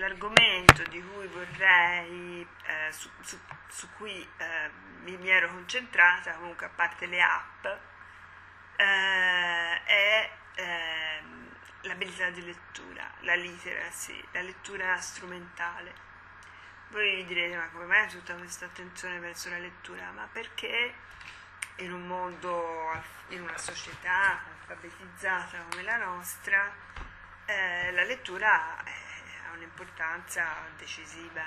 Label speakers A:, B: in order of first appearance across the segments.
A: l'argomento di cui vorrei, su cui mi ero concentrata, comunque a parte le app, è l'abilità di lettura, la literacy, la lettura strumentale. Voi vi direte, ma come mai tutta questa attenzione verso la lettura? Ma perché in un mondo, in una società alfabetizzata come la nostra, la lettura ha un'importanza decisiva.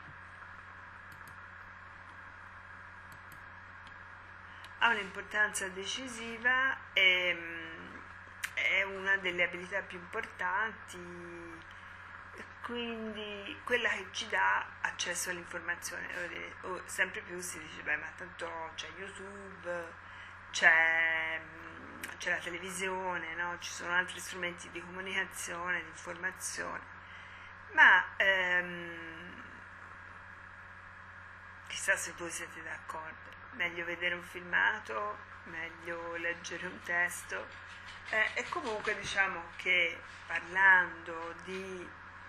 A: Ha un'importanza decisiva e è una delle abilità più importanti, quindi quella che ci dà accesso all'informazione. Sempre più si dice, beh, ma tanto c'è YouTube, c'è la televisione, no? Ci sono altri strumenti di comunicazione, di informazione, ma chissà se voi siete d'accordo. Meglio vedere un filmato, meglio leggere un testo, e comunque diciamo che parlando di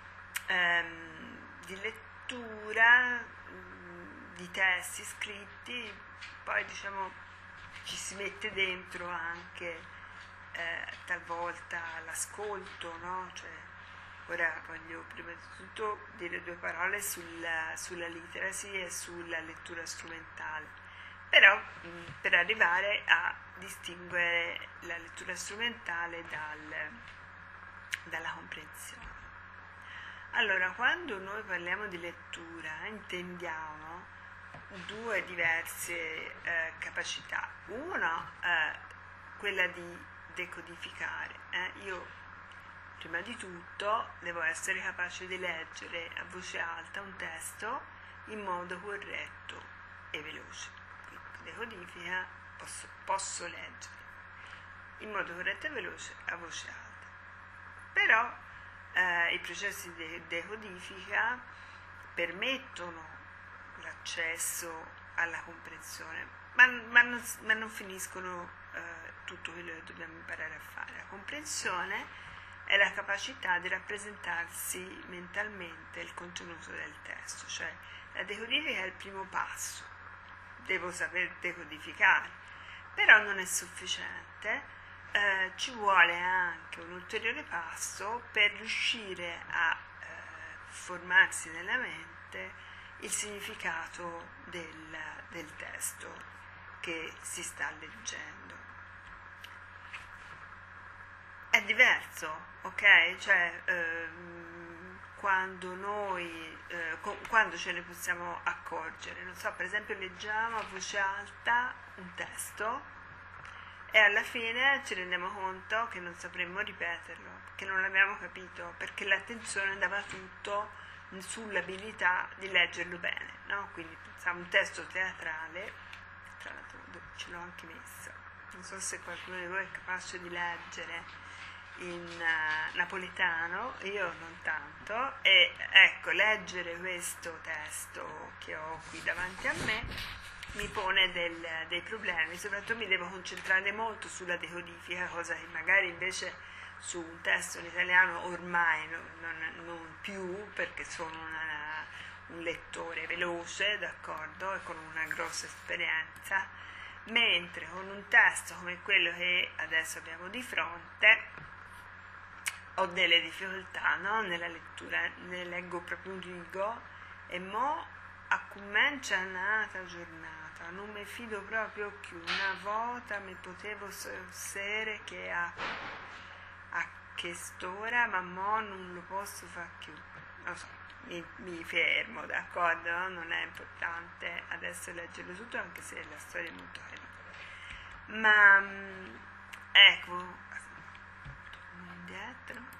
A: lettura, di testi scritti, poi diciamo ci si mette dentro anche talvolta l'ascolto, no? Cioè, ora voglio prima di tutto dire due parole sulla literacy e sulla lettura strumentale, però per arrivare a distinguere la lettura strumentale dalla comprensione. Allora, quando noi parliamo di lettura intendiamo due diverse capacità. Una è quella di decodificare. Io prima di tutto devo essere capace di leggere a voce alta un testo in modo corretto e veloce. Quindi decodifica, posso leggere in modo corretto e veloce a voce alta. Però i processi di decodifica permettono l'accesso alla comprensione, ma non finiscono tutto quello che dobbiamo imparare a fare. La comprensione è la capacità di rappresentarsi mentalmente il contenuto del testo, cioè la decodifica è il primo passo, devo saper decodificare, però non è sufficiente. Ci vuole anche un ulteriore passo per riuscire a formarsi nella mente il significato del testo che si sta leggendo. È diverso, ok? Cioè, quando ce ne possiamo accorgere, non so, per esempio leggiamo a voce alta un testo e alla fine ci rendiamo conto che non sapremmo ripeterlo, che non l'abbiamo capito, perché l'attenzione andava tutto sull'abilità di leggerlo bene, no? Quindi pensiamo un testo teatrale, tra l'altro ce l'ho anche messo, non so se qualcuno di voi è capace di leggere in napoletano, io non tanto, e ecco, leggere questo testo che ho qui davanti a me mi pone dei problemi, soprattutto mi devo concentrare molto sulla decodifica, cosa che magari invece su un testo in italiano ormai non più, perché sono un lettore veloce, d'accordo, e con una grossa esperienza, mentre con un testo come quello che adesso abbiamo di fronte ho delle difficoltà, no? Nella lettura, ne leggo proprio un rigo e a commencia un'altra giornata, non mi fido proprio più, una volta mi potevo sere che a quest'ora, ma mo non lo posso fare più, non so, mi fermo, d'accordo? Non è importante adesso leggerlo tutto, anche se la storia è molto carina, ma ecco, torno indietro.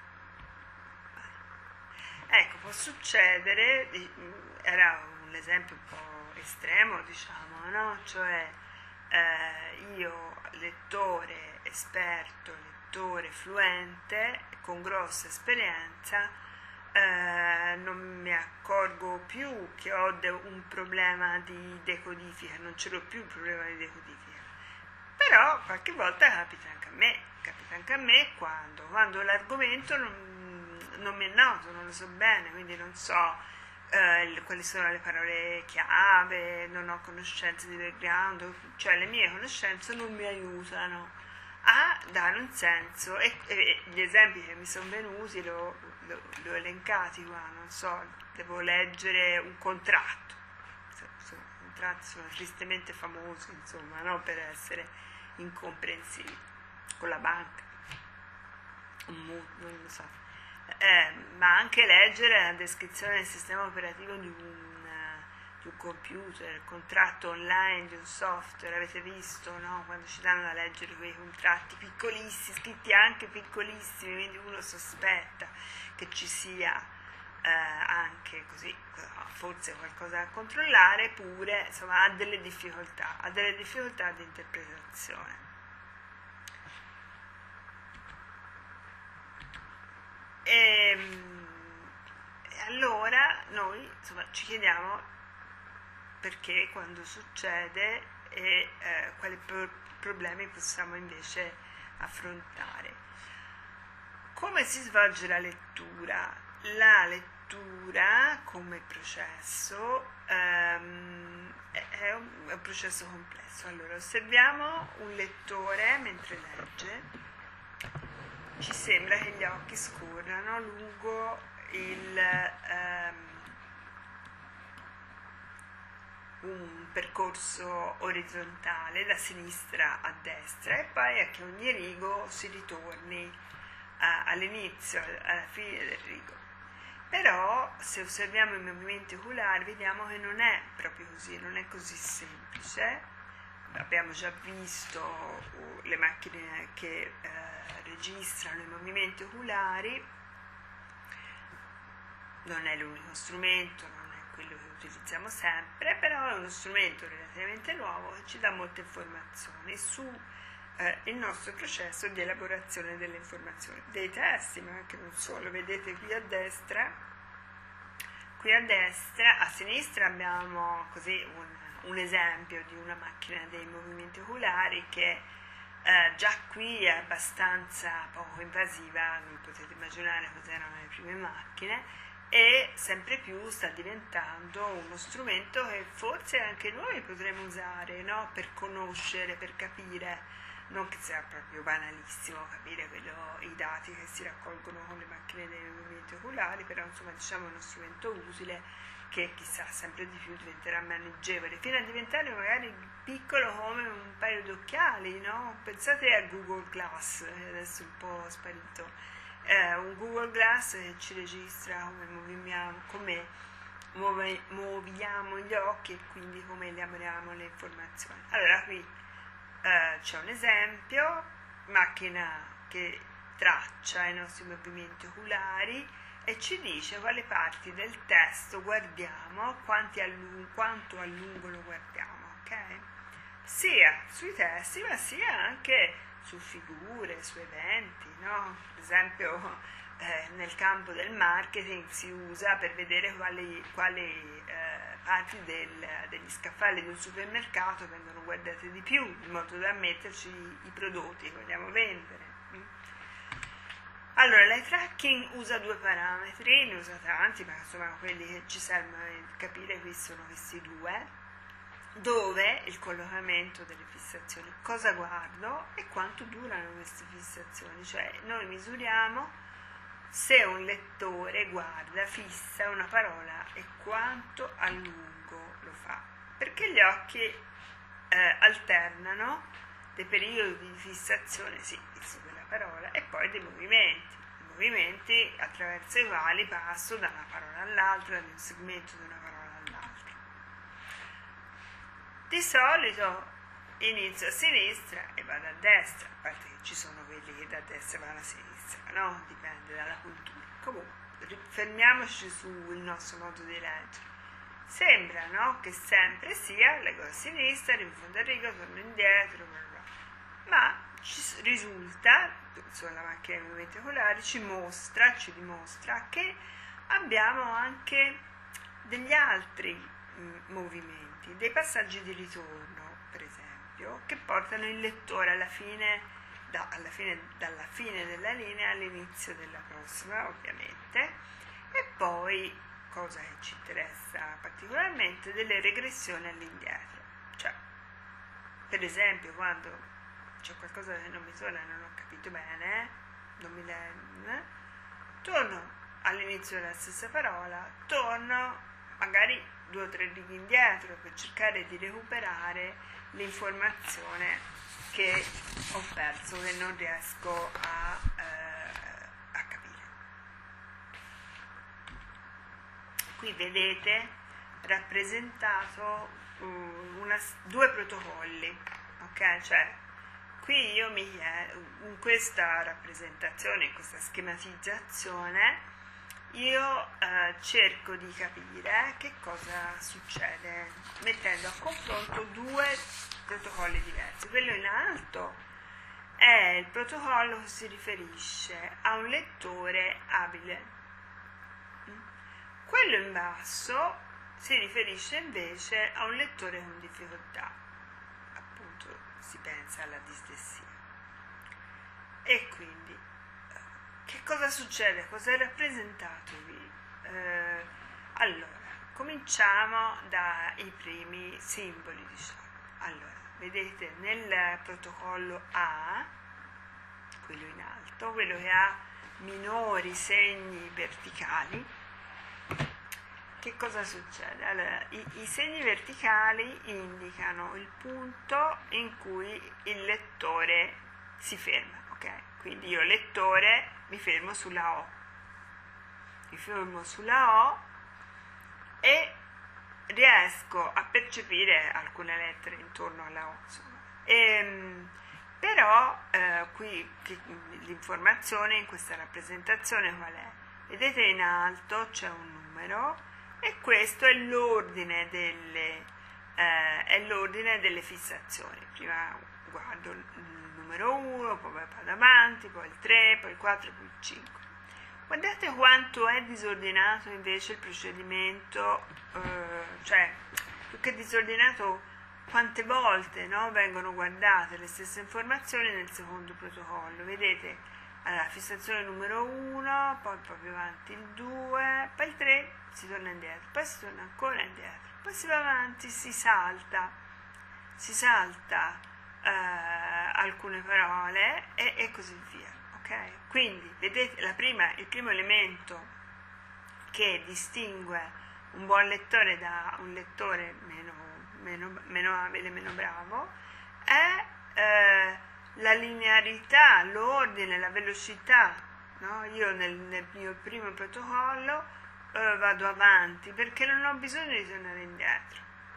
A: Ecco, può succedere, era un esempio un po' estremo, diciamo, no? Cioè io, lettore esperto, lettore fluente, con grossa esperienza, non mi accorgo più che ho un problema di decodifica, non ce l'ho più il problema di decodifica. Però qualche volta capita anche a me quando l'argomento non mi è noto, non lo so bene, quindi non so quali sono le parole chiave, non ho conoscenze di background, cioè le mie conoscenze non mi aiutano a dare un senso e gli esempi che mi sono venuti li ho elencati qua, non so, devo leggere un contratto, i contratti sono tristemente famosi, insomma, no? Per essere incomprensibili, con la banca, un mutuo, non lo so. Ma anche leggere la descrizione del sistema operativo di un computer, il contratto online di un software, avete visto, no? Quando ci danno da leggere quei contratti piccolissimi, scritti anche piccolissimi, quindi uno sospetta che ci sia anche così, forse qualcosa da controllare, pure insomma ha delle difficoltà di interpretazione. E allora noi insomma ci chiediamo perché, quando succede e quali problemi possiamo invece affrontare. Come si svolge la lettura? La lettura come processo è un processo complesso. Allora, osserviamo un lettore mentre legge. Ci sembra che gli occhi scorrano lungo un percorso orizzontale da sinistra a destra e poi a che ogni rigo si ritorni all'inizio, alla fine del rigo. Però se osserviamo i movimenti oculari vediamo che non è proprio così, non è così semplice. Abbiamo già visto le macchine che registrano i movimenti oculari, non è l'unico strumento, non è quello che utilizziamo sempre, però è uno strumento relativamente nuovo che ci dà molte informazioni su il nostro processo di elaborazione delle informazioni, dei testi, ma anche non solo. Vedete qui a destra, a sinistra abbiamo così un esempio di una macchina dei movimenti oculari che già qui è abbastanza poco invasiva, non potete immaginare cos'erano le prime macchine, e sempre più sta diventando uno strumento che forse anche noi potremo usare, no? Per conoscere, per capire, non che sia proprio banalissimo capire i dati che si raccolgono con le macchine dei movimenti oculari, però insomma diciamo uno strumento utile che chissà sempre di più diventerà maneggevole, fino a diventare magari piccolo come un paio d'occhiali, no? Pensate a Google Glass, che adesso è un po' sparito, un Google Glass che ci registra come muoviamo gli occhi e quindi come elaboriamo le informazioni. Allora qui c'è un esempio, macchina che traccia i nostri movimenti oculari e ci dice quali parti del testo guardiamo, quanto a lungo lo guardiamo, ok? Sia sui testi ma sia anche su figure, su eventi, no? Per esempio nel campo del marketing si usa per vedere quali parti degli scaffali di un supermercato vengono guardate di più, in modo da metterci i prodotti che vogliamo vendere. Allora, l'eye tracking usa due parametri, ne usa tanti, ma insomma quelli che ci servono a capire qui sono questi due, dove il collocamento delle fissazioni, cosa guardo e quanto durano queste fissazioni, cioè noi misuriamo se un lettore guarda, fissa una parola e quanto a lungo lo fa, perché gli occhi alternano dei periodi di fissazione, sì, su quella parola, e poi dei movimenti attraverso i quali passo da una parola all'altra, da un segmento di una parola all'altra. Di solito inizio a sinistra e vado a destra, a parte che ci sono quelli che da destra vanno a sinistra, no? Dipende dalla cultura. Comunque, fermiamoci sul nostro modo di leggere. Sembra, no? Che sempre sia, leggo a sinistra, arrivo in fondo a riga, torno indietro, bla bla. Ma ci risulta, sulla macchina dei movimenti oculari, ci dimostra che abbiamo anche degli altri movimenti, dei passaggi di ritorno, per esempio, che portano il lettore alla fine dalla fine della linea all'inizio della prossima, ovviamente, e poi, cosa che ci interessa particolarmente, delle regressioni all'indietro. Cioè, per esempio, quando c'è qualcosa che non mi torna e non ho capito bene, non mi torno all'inizio della stessa parola, torno magari 2 o 3 righe indietro per cercare di recuperare l'informazione che ho perso, che non riesco a capire. Qui vedete rappresentato 2 protocolli, ok? Cioè, qui io mi chiedo, in questa rappresentazione, in questa schematizzazione, io cerco di capire che cosa succede mettendo a confronto 2 protocolli diversi. Quello in alto è il protocollo che si riferisce a un lettore abile. Quello in basso si riferisce invece a un lettore con difficoltà. Appunto, si pensa alla dislessia. E quindi, che cosa succede? Cosa è rappresentato qui? Allora, cominciamo dai primi simboli, diciamo. Allora, vedete nel protocollo A, quello in alto, quello che ha minori segni verticali, che cosa succede? Allora, i segni verticali indicano il punto in cui il lettore si ferma, ok? Quindi io lettore mi fermo sulla O. Mi fermo sulla O e riesco a percepire alcune lettere intorno alla O, insomma. Però qui l'informazione in questa rappresentazione qual è? Vedete in alto c'è un numero e questo è l'ordine delle fissazioni. Prima guardo il numero 1, poi vado avanti, poi il 3, poi il 4, poi il 5. Guardate quanto è disordinato invece il procedimento, cioè più che disordinato, quante volte, no, vengono guardate le stesse informazioni nel secondo protocollo. Vedete? Allora, fissazione numero 1, poi proprio avanti il 2, poi il 3, si torna indietro, poi si torna ancora indietro, poi si va avanti, si salta alcune parole e così via, ok? Quindi, vedete, il primo elemento che distingue un buon lettore da un lettore meno abile, meno bravo, è la linearità, l'ordine, la velocità, no? Io nel mio primo protocollo vado avanti perché non ho bisogno di tornare indietro.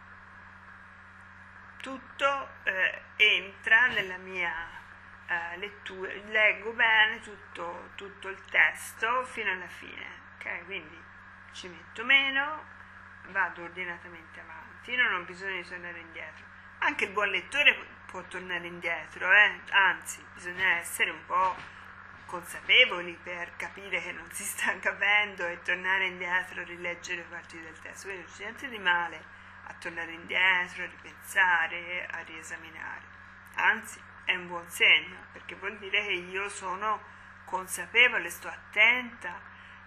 A: Tutto entra nella mia lettura, leggo bene tutto il testo fino alla fine, ok? Quindi ci metto meno, vado ordinatamente avanti, non ho bisogno di tornare indietro. Anche il buon lettore può tornare indietro, anzi, bisogna essere un po' consapevoli per capire che non si sta capendo e tornare indietro, rileggere parti del testo. Quindi non c'è niente di male a tornare indietro, a ripensare, a riesaminare. Anzi, è un buon segno, perché vuol dire che io sono consapevole, sto attenta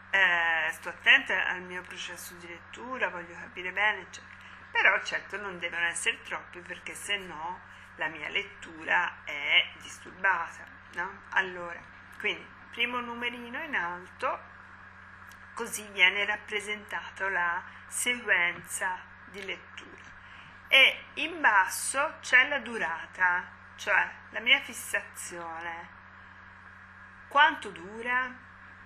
A: al mio processo di lettura, voglio capire bene, eccetera. Però certo non devono essere troppi, perché se no la mia lettura è disturbata, no? Allora, quindi primo numerino in alto, così viene rappresentata la sequenza di lettura, e in basso c'è la durata, cioè la mia fissazione, quanto dura,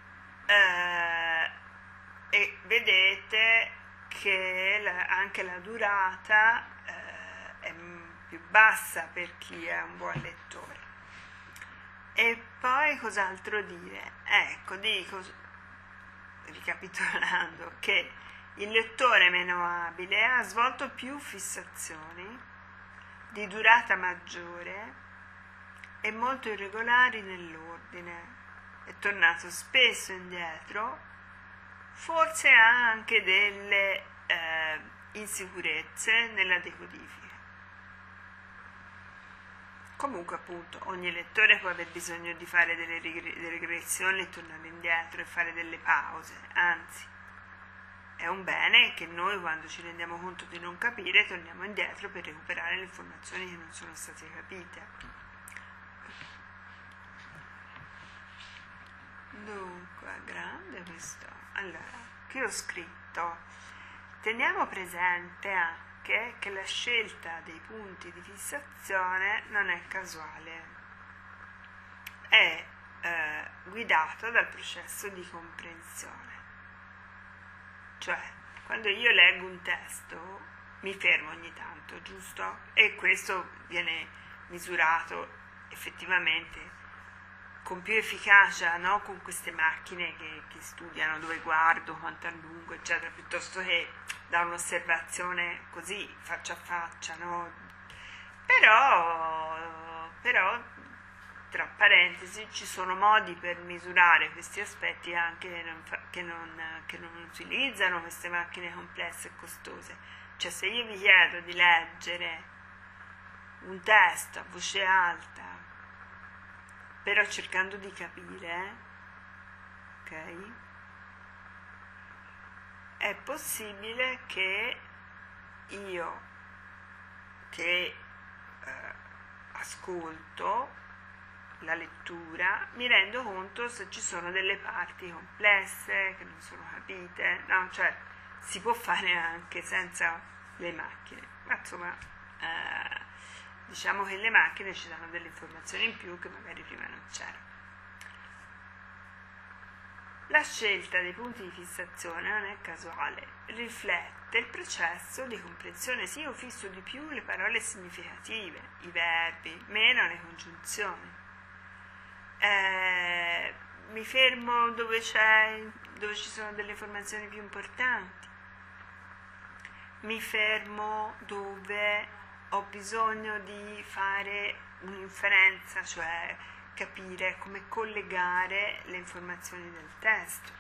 A: e vedete che anche la durata è più bassa per chi è un buon lettore. E poi cos'altro dire? Ecco, dico, ricapitolando, che il lettore meno abile ha svolto più fissazioni di durata maggiore e molto irregolari nell'ordine, è tornato spesso indietro, forse ha anche delle insicurezze nella decodifica. Comunque appunto ogni lettore può aver bisogno di fare delle regressioni, tornare indietro e fare delle pause, anzi è un bene che noi quando ci rendiamo conto di non capire torniamo indietro per recuperare le informazioni che non sono state capite. Dunque, grande questo. Allora, qui ho scritto, teniamo presente anche che la scelta dei punti di fissazione non è casuale, è guidata dal processo di comprensione. Cioè, quando io leggo un testo mi fermo ogni tanto, giusto? E questo viene misurato effettivamente con più efficacia, no? Con queste macchine che studiano dove guardo, quanto a lungo, eccetera, piuttosto che da un'osservazione così, faccia a faccia, no? Però tra parentesi, ci sono modi per misurare questi aspetti anche che non utilizzano queste macchine complesse e costose. Cioè, se io vi chiedo di leggere un testo a voce alta, però cercando di capire, ok? È possibile che io che ascolto la lettura mi rendo conto se ci sono delle parti complesse che non sono capite, no? Cioè si può fare anche senza le macchine, ma insomma diciamo che le macchine ci danno delle informazioni in più che magari prima non c'erano. La scelta dei punti di fissazione non è casuale, riflette il processo di comprensione. Sì, io fisso di più le parole significative, i verbi, meno le congiunzioni. Mi fermo dove ci sono delle informazioni più importanti, mi fermo dove ho bisogno di fare un'inferenza, cioè capire come collegare le informazioni del testo.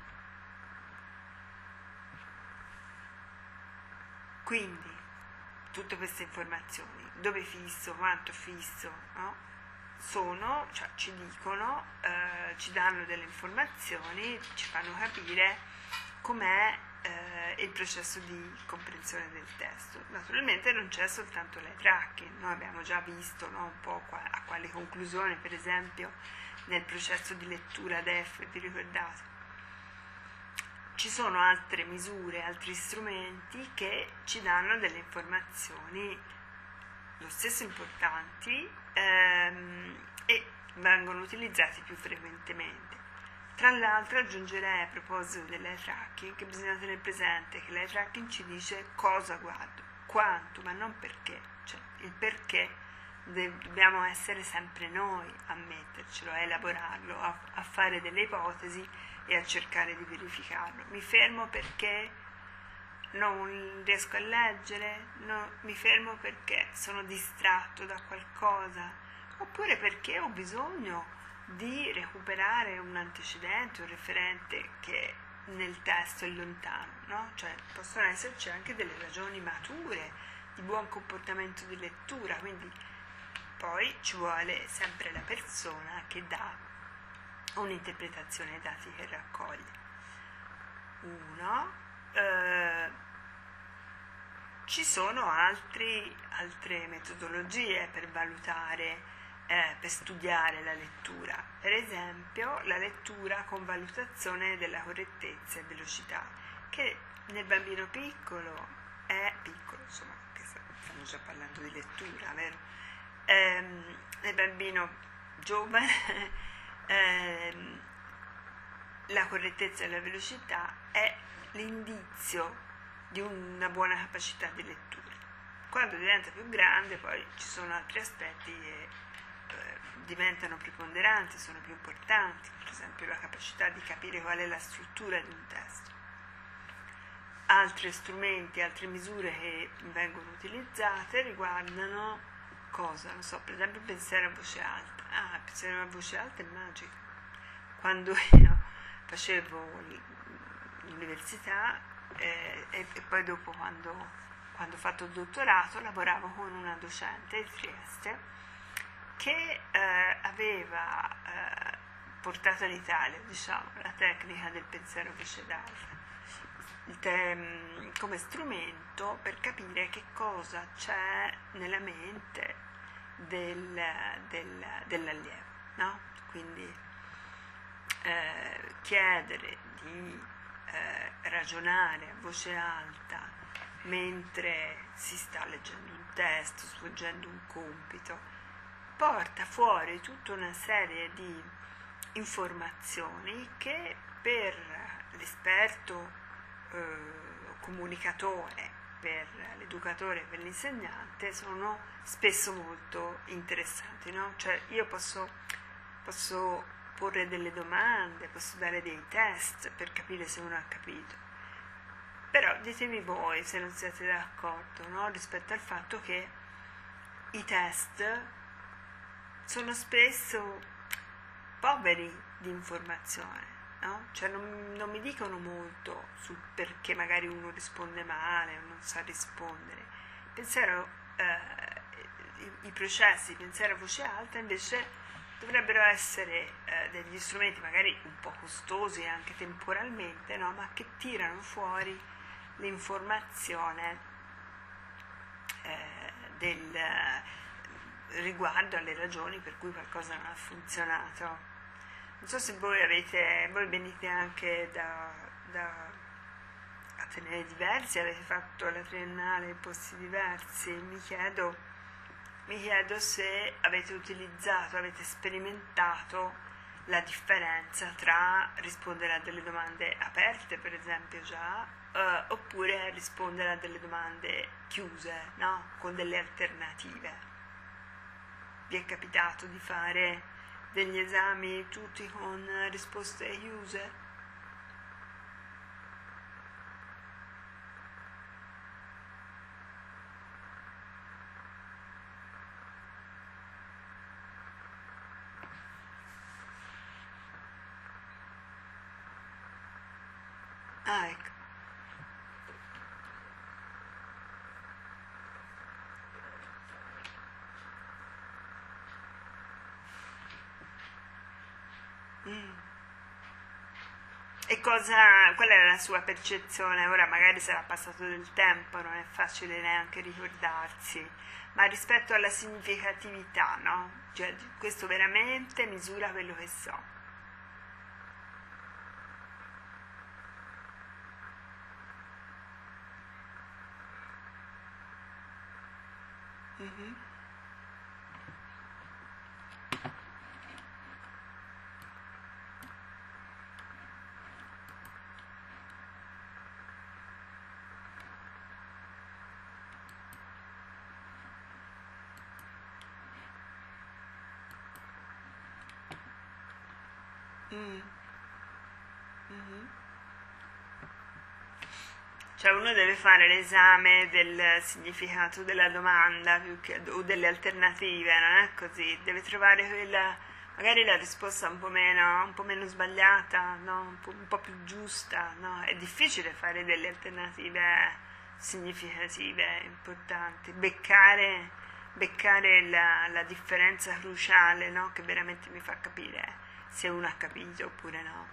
A: Quindi tutte queste informazioni, dove fisso, quanto fisso, no? Cioè ci dicono, ci danno delle informazioni, ci fanno capire com'è il processo di comprensione del testo. Naturalmente non c'è soltanto l'eye tracking, noi abbiamo già visto, no, un po' a quale conclusione, per esempio nel processo di lettura DEF, vi ricordate? Ci sono altre misure, altri strumenti che ci danno delle informazioni lo stesso importanti e vengono utilizzati più frequentemente. Tra l'altro aggiungerei a proposito dell'eye tracking che bisogna tenere presente che l'eye tracking ci dice cosa guardo, quanto, ma non perché. Cioè il perché dobbiamo essere sempre noi a mettercelo, a elaborarlo, a fare delle ipotesi e a cercare di verificarlo. Mi fermo perché non riesco a leggere, no, mi fermo perché sono distratto da qualcosa, oppure perché ho bisogno di recuperare un antecedente, un referente che nel testo è lontano, no? Cioè possono esserci anche delle ragioni mature di buon comportamento di lettura, quindi poi ci vuole sempre la persona che dà un'interpretazione ai dati che raccoglie. Ci sono altre metodologie per valutare, per studiare la lettura, per esempio la lettura con valutazione della correttezza e velocità, che nel bambino piccolo è piccolo, insomma, che stiamo già parlando di lettura, vero? Nel bambino giovane la correttezza e la velocità è l'indizio di una buona capacità di lettura. Quando diventa più grande poi ci sono altri aspetti che diventano preponderanti, sono più importanti, per esempio la capacità di capire qual è la struttura di un testo. Altri strumenti, altre misure che vengono utilizzate riguardano cosa? Non so, per esempio pensare a voce alta. Pensare a voce alta è magico. Quando io facevo l'università e poi dopo quando ho fatto il dottorato lavoravo con una docente di Trieste che aveva portato all'Italia, diciamo, la tecnica del pensiero voce d'alta come strumento per capire che cosa c'è nella mente dell'allievo, no? Quindi chiedere di ragionare a voce alta mentre si sta leggendo un testo, svolgendo un compito, porta fuori tutta una serie di informazioni che per l'esperto comunicatore, per l'educatore e per l'insegnante sono spesso molto interessanti, no? Cioè io posso porre delle domande, posso dare dei test per capire se uno ha capito, però ditemi voi se non siete d'accordo, no? Rispetto al fatto che i test sono spesso poveri di informazione. No? Cioè non mi dicono molto sul perché magari uno risponde male o non sa rispondere. I processi di pensiero a voce alta invece dovrebbero essere degli strumenti magari un po' costosi anche temporalmente, no? Ma che tirano fuori l'informazione riguardo alle ragioni per cui qualcosa non ha funzionato. Non so se voi venite anche da atenei diversi, avete fatto la triennale in posti diversi, mi chiedo se avete sperimentato la differenza tra rispondere a delle domande aperte, per esempio già, oppure rispondere a delle domande chiuse, no? Con delle alternative. Vi è capitato di fare degli esami tutti con risposte chiuse? Ah, ecco. E qual era la sua percezione? Ora magari sarà passato del tempo, non è facile neanche ricordarsi, ma rispetto alla significatività, no? Cioè questo veramente misura quello che so. Mm-hmm. Cioè uno deve fare l'esame del significato della domanda o delle alternative, non è così, deve trovare magari la risposta un po' meno sbagliata, no? Un po' più giusta, no? È difficile fare delle alternative significative, importanti, beccare la differenza cruciale, no? Che veramente mi fa capire se uno ha capito oppure no.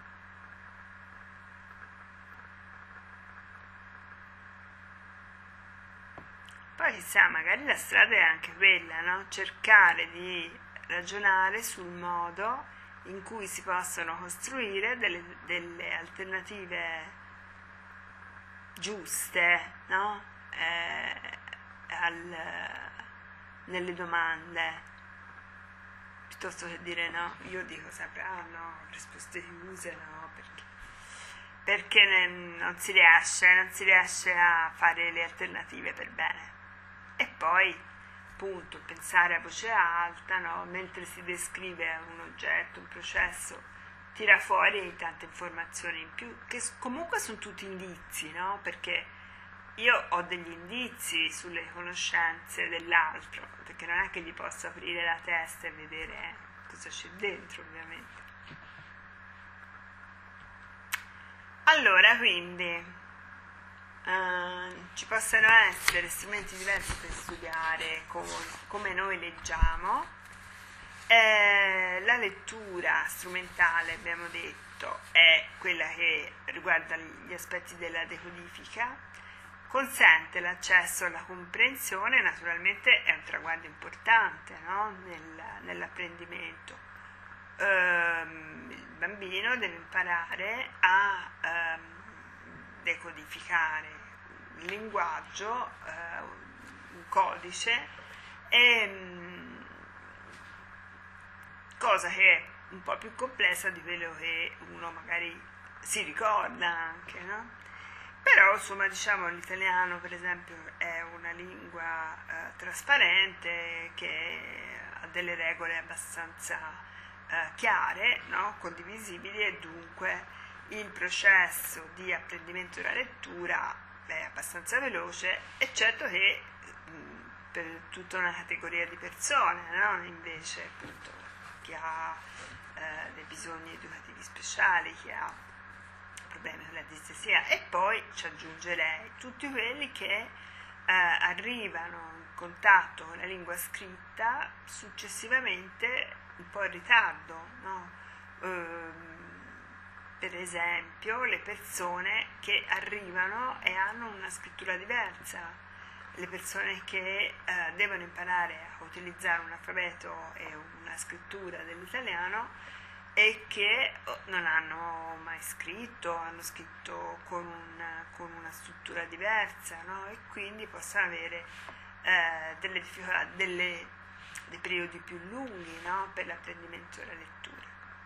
A: Poi chissà, magari la strada è anche quella, no? Cercare di ragionare sul modo in cui si possono costruire delle alternative giuste, no? Nelle domande, piuttosto che dire no, io dico sempre no, risposte chiuse, no, perché non si riesce a fare le alternative per bene. E poi, appunto, pensare a voce alta, no? Mentre si descrive un oggetto, un processo, tira fuori tante informazioni in più, che comunque sono tutti indizi, no? Perché io ho degli indizi sulle conoscenze dell'altro, perché non è che gli posso aprire la testa e vedere cosa c'è dentro, ovviamente. Allora, quindi ci possono essere strumenti diversi per studiare come noi leggiamo, La lettura strumentale, abbiamo detto, è quella che riguarda gli aspetti della decodifica, consente l'accesso alla comprensione, naturalmente è un traguardo importante, no? Nell'apprendimento. Il bambino deve imparare a decodificare il linguaggio, un codice, cosa che è un po' più complessa di quello che uno magari si ricorda anche, no? Però insomma diciamo l'italiano per esempio è una lingua trasparente che ha delle regole abbastanza chiare, no? Condivisibili, e dunque il processo di apprendimento della lettura è abbastanza veloce, eccetto che per tutta una categoria di persone, no? Invece appunto chi ha dei bisogni educativi speciali, chi ha problemi con la dislessia, e poi ci aggiungerei tutti quelli che arrivano in contatto con la lingua scritta successivamente un po' in ritardo, no? Per esempio le persone che arrivano e hanno una scrittura diversa, le persone che devono imparare a utilizzare un alfabeto e una scrittura dell'italiano e che non hanno mai scritto, hanno scritto con una struttura diversa, no? E quindi possono avere delle difficoltà, dei periodi più lunghi, no? Per l'apprendimento della lettura.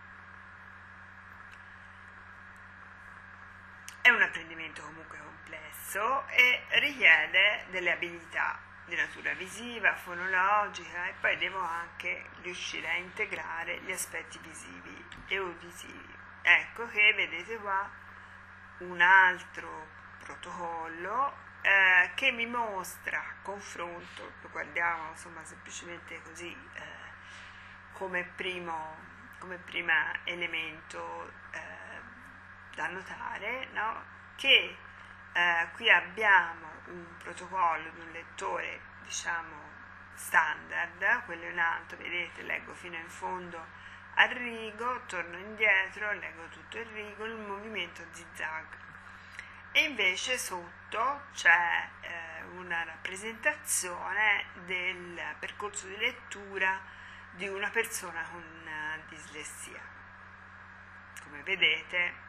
A: È un apprendimento comunque complesso e richiede delle abilità di natura visiva, fonologica, e poi devo anche riuscire a integrare gli aspetti visivi e uditivi. Ecco che vedete qua un altro protocollo che mi mostra confronto, lo guardiamo insomma semplicemente così come primo elemento da notare, no? Che qui abbiamo un protocollo di un lettore diciamo standard, quello in alto, vedete, leggo fino in fondo al rigo, torno indietro, leggo tutto il rigo, il movimento zigzag, e invece sotto c'è una rappresentazione del percorso di lettura di una persona con dislessia. Come vedete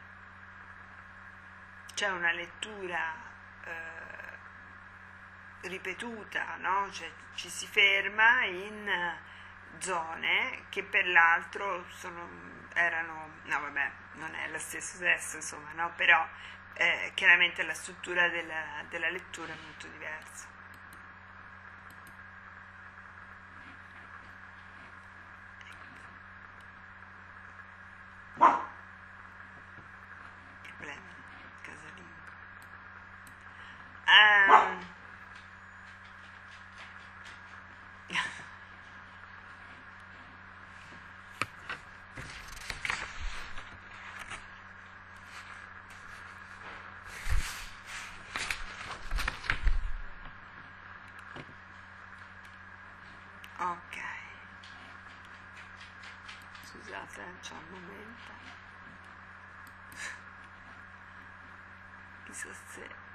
A: c'è una lettura ripetuta, no? Cioè, ci si ferma in zone che per l'altro erano, no vabbè, non è lo stesso sesso insomma, no? Però chiaramente la struttura della lettura è molto diversa. Problema casalingo. Ok, scusate, c'è un momento, chissà se